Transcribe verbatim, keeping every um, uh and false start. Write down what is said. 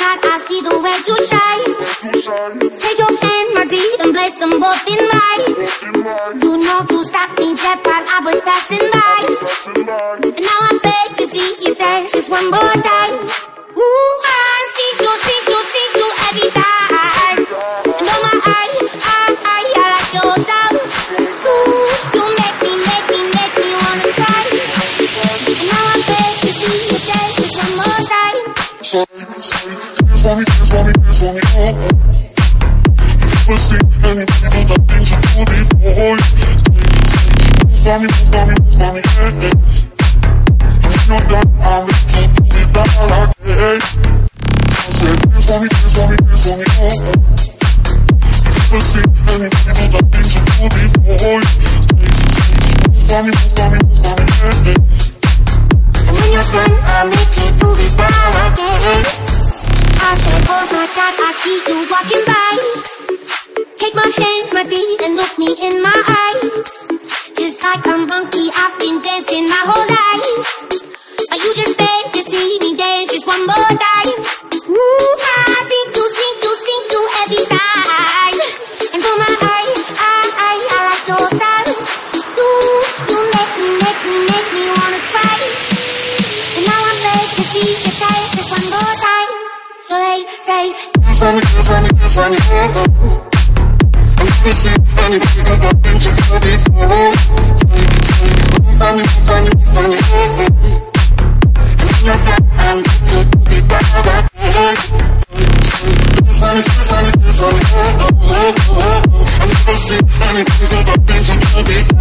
God, I see the way you shine. Take your hand, my dear, and place them both in mine. You know you stopped me dead while I was passing by. And now I beg to see you dance just one more time. Ooh, I see you, see you, see you every time. And oh my, I, I, I, I like your style. Ooh, you make me, make me, make me wanna cry. And now I beg to see you dance just one more time. Say, say, dance for me, dance for me, dance for me, oh, oh. You never see anybody do the things you do before. Say, say, move for me, move for me, move for me, hey, hey. When you're done, I'll make you do it that I like, hey, hey. I said, dance for me, dance for me, dance for me, oh, oh. You never see anybody do the things you do before. Say, say, move for me, move for me, move for me, hey, hey. And when you're done, I'll make you do it that again. I said, oh my God, I see you walking by. Take my hands, my dear, and look me in my eyes. Just like a monkey, I've been dancing my whole life. But you just beg to see me dance just one more time. Ooh, I see you, see you, see you every time. And for my eye, I, I, I like your style. Ooh, you make me, make me, make me wanna cry. And now I'm ready to see you dance just one more time. So they say, dance for me, dance for me, dance for me, oh, oh. I never see anybody do the things you do before. Say, say, move for me, move for me, move for me, oh, oh. And when you're done, I'll make you do it that again. Say, dance for me, dance for me, dance for me, oh, oh, oh, oh. I never see anybody do the things you do before.